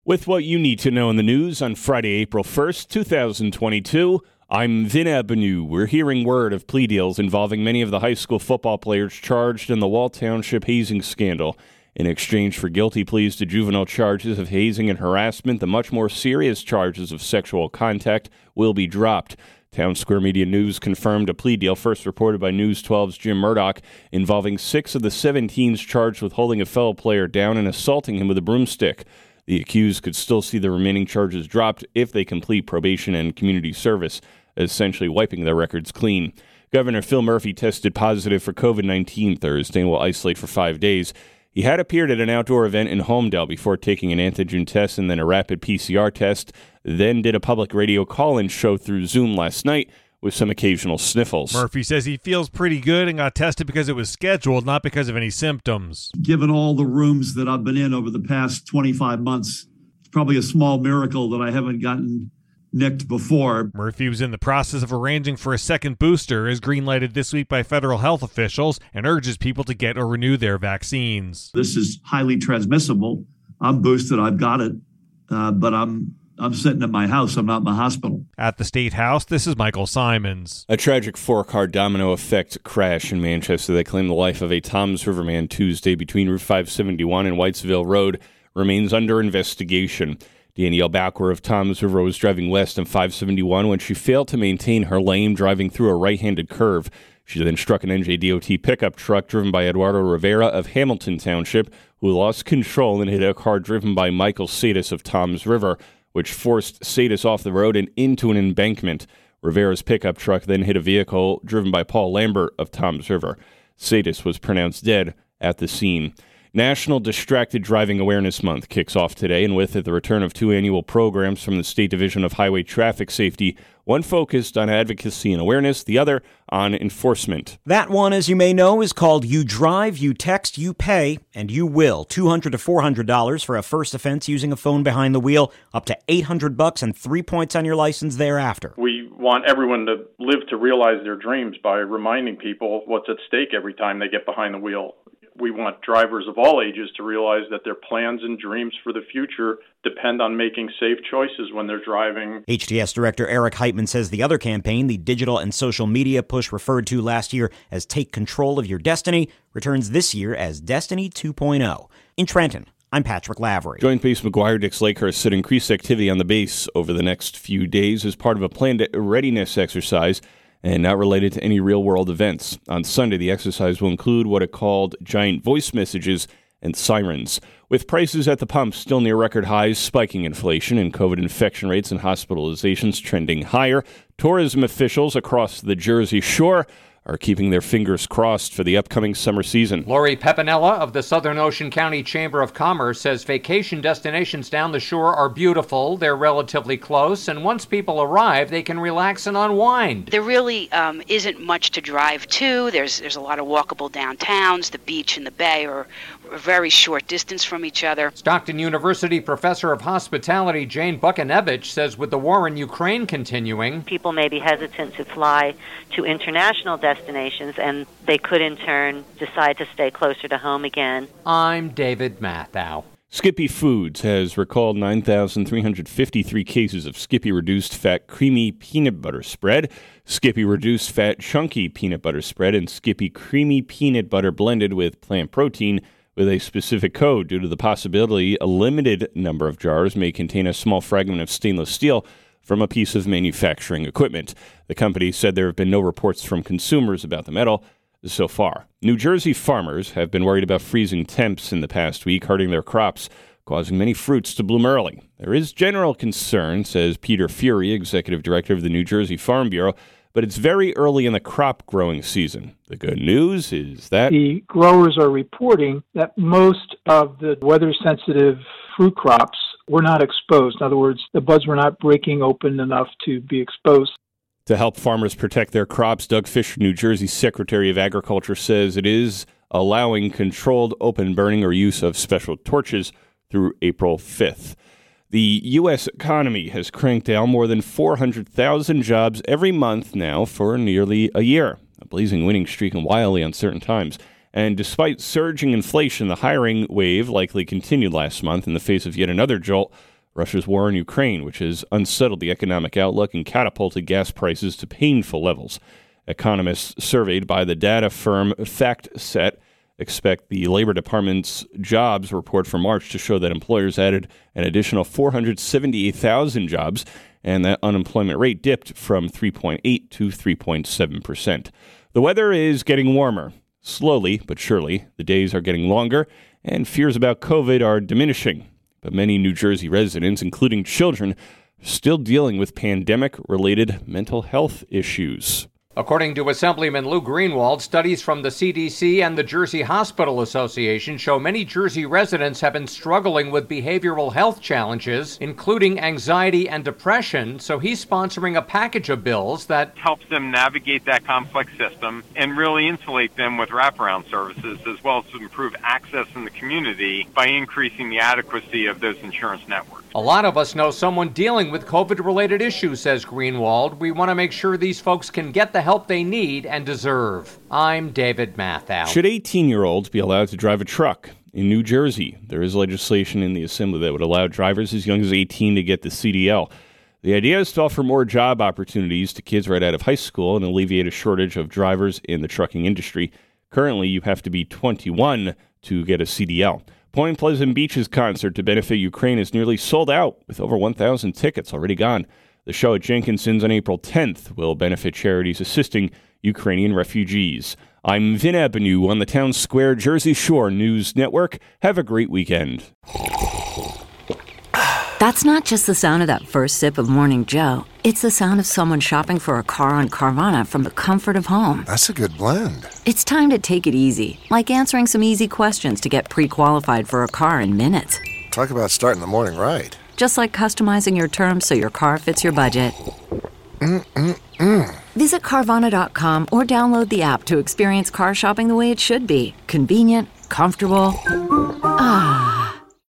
With what you need to know in the news on Friday, April 1st, 2022, I'm Vin Abenu. We're hearing word of plea deals involving many of the high school football players charged in the Wall Township hazing scandal. In exchange for guilty pleas to juvenile charges of hazing and harassment, the much more serious charges of sexual contact will be dropped. Town Square Media News confirmed a plea deal first reported by News 12's Jim Murdoch involving 6 of the 7 teens charged with holding a fellow player down and assaulting him with a broomstick. The accused could still see the remaining charges dropped if they complete probation and community service, essentially wiping their records clean. Governor Phil Murphy tested positive for COVID-19 Thursday and will isolate for 5 days. He had appeared at an outdoor event in Homedale before taking an antigen test and then a rapid PCR test, then did a public radio call-in show through Zoom last night with some occasional sniffles. Murphy says he feels pretty good and got tested because it was scheduled, not because of any symptoms. Given all the rooms that I've been in over the past 25 months, it's probably a small miracle that I haven't gotten nicked before. Murphy was in the process of arranging for a second booster, as green-lighted this week by federal health officials, and urges people to get or renew their vaccines. This is highly transmissible. I'm boosted. I've got it, but I'm sitting at my house. I'm not in the hospital. At the State House, this is Michael Simons. A tragic 4-car domino effect crash in Manchester that claimed the life of a Toms River man Tuesday between Route 571 and Whitesville Road remains under investigation. Danielle Bauer of Toms River was driving west on 571 when she failed to maintain her lane driving through a right-handed curve. She then struck an NJDOT pickup truck driven by Eduardo Rivera of Hamilton Township, who lost control and hit a car driven by Michael Sadis of Toms River, which forced Sadis off the road and into an embankment. Rivera's pickup truck then hit a vehicle driven by Paul Lambert of Toms River. Sadis was pronounced dead at the scene. National Distracted Driving Awareness Month kicks off today, and with it the return of 2 annual programs from the State Division of Highway Traffic Safety, one focused on advocacy and awareness, the other on enforcement. That one, as you may know, is called You Drive, You Text, You Pay, and You Will. $200 to $400 for a first offense using a phone behind the wheel, up to $800 and 3 points on your license thereafter. We want everyone to live to realize their dreams by reminding people what's at stake every time they get behind the wheel. We want drivers of all ages to realize that their plans and dreams for the future depend on making safe choices when they're driving. HTS Director Eric Heitman says the other campaign, the digital and social media push referred to last year as Take Control of Your Destiny, returns this year as Destiny 2.0. In Trenton, I'm Patrick Lavery. Joint Base McGuire-Dix Lakehurst said increased activity on the base over the next few days as part of a planned readiness exercise and not related to any real-world events. On Sunday, the exercise will include what it called giant voice messages and sirens. With prices at the pump still near record highs, spiking inflation, and COVID infection rates and hospitalizations trending higher, tourism officials across the Jersey Shore are keeping their fingers crossed for the upcoming summer season. Lori Pepinella of the Southern Ocean County Chamber of Commerce says vacation destinations down the shore are beautiful, they're relatively close, and once people arrive, they can relax and unwind. There really isn't much to drive to. There's a lot of walkable downtowns. The beach and the bay are a very short distance from each other. Stockton University professor of hospitality Jane Buchanevich says with the war in Ukraine continuing, people may be hesitant to fly to international destinations, and they could in turn decide to stay closer to home again. I'm David Matthau. Skippy Foods has recalled 9,353 cases of Skippy Reduced Fat Creamy Peanut Butter Spread, Skippy Reduced Fat Chunky Peanut Butter Spread, and Skippy Creamy Peanut Butter blended with plant protein with a specific code due to the possibility a limited number of jars may contain a small fragment of stainless steel from a piece of manufacturing equipment. The company said there have been no reports from consumers about the metal so far. New Jersey farmers have been worried about freezing temps in the past week, hurting their crops, causing many fruits to bloom early. There is general concern, says Peter Fury, executive director of the New Jersey Farm Bureau, but it's very early in the crop growing season. The good news is that the growers are reporting that most of the weather-sensitive fruit crops were not exposed. In other words, the buds were not breaking open enough to be exposed. To help farmers protect their crops, Doug Fisher, New Jersey Secretary of Agriculture, says it is allowing controlled open burning or use of special torches through April 5th. The U.S. economy has cranked out more than 400,000 jobs every month now for nearly a year, a blazing winning streak in wildly uncertain times. And despite surging inflation, the hiring wave likely continued last month in the face of yet another jolt Russia's war in Ukraine, which has unsettled the economic outlook and catapulted gas prices to painful levels. Economists surveyed by the data firm FactSet expect the Labor Department's jobs report for March to show that employers added an additional 478,000 jobs, and that unemployment rate dipped from 3.8 to 3.7%. The weather is getting warmer. Slowly but surely, the days are getting longer, and fears about COVID are diminishing. But many New Jersey residents, including children, are still dealing with pandemic-related mental health issues. According to Assemblyman Lou Greenwald, studies from the CDC and the Jersey Hospital Association show many Jersey residents have been struggling with behavioral health challenges, including anxiety and depression, so he's sponsoring a package of bills that helps them navigate that complex system and really insulate them with wraparound services, as well as to improve access in the community by increasing the adequacy of those insurance networks. A lot of us know someone dealing with COVID-related issues, says Greenwald. We want to make sure these folks can get the help they need and deserve. I'm David Matthau. Should 18-year-olds be allowed to drive a truck? In New Jersey, there is legislation in the Assembly that would allow drivers as young as 18 to get the CDL. The idea is to offer more job opportunities to kids right out of high school and alleviate a shortage of drivers in the trucking industry. Currently, you have to be 21 to get a CDL. Point Pleasant Beach's concert to benefit Ukraine is nearly sold out, with over 1,000 tickets already gone. The show at Jenkinson's on April 10th will benefit charities assisting Ukrainian refugees. I'm Vin Avenue on the Town Square Jersey Shore News Network. Have a great weekend. That's not just the sound of that first sip of Morning Joe. It's the sound of someone shopping for a car on Carvana from the comfort of home. That's a good blend. It's time to take it easy, like answering some easy questions to get pre-qualified for a car in minutes. Talk about starting the morning right. Just like customizing your terms so your car fits your budget. Visit Carvana.com or download the app to experience car shopping the way it should be. Convenient, comfortable. Ah.